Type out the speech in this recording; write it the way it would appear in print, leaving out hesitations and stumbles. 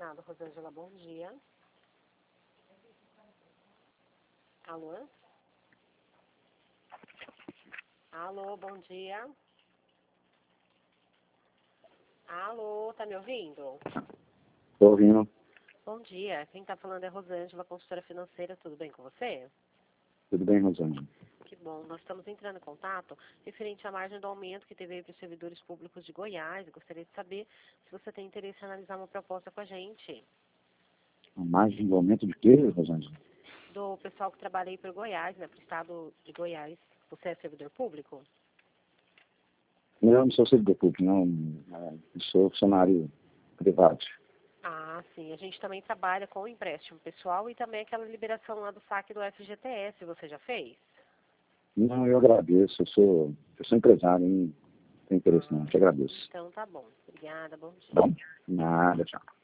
Obrigada, Rosângela. Bom dia. Alô? Alô, bom dia. Alô, tá me ouvindo? Estou ouvindo. Bom dia. Quem tá falando é Rosângela, consultora financeira. Tudo bem com você? Tudo bem, Rosângela? Que bom. Nós estamos entrando em contato referente à margem do aumento que teve aí para os servidores públicos de Goiás. Eu gostaria de saber se você tem interesse em analisar uma proposta com a gente. A margem do aumento de quê, Rosângela? Do pessoal que trabalha aí para Goiás, né, para o estado de Goiás. Você é servidor público? Eu não sou servidor público, não. Eu sou funcionário privado. Ah, sim. A gente também trabalha com o empréstimo pessoal e também aquela liberação lá do saque do FGTS. Você já fez? Não, eu agradeço. Eu sou empresário, não tenho interesse não. Te agradeço. Então tá bom. Obrigada, bom dia. Bom, nada, tchau.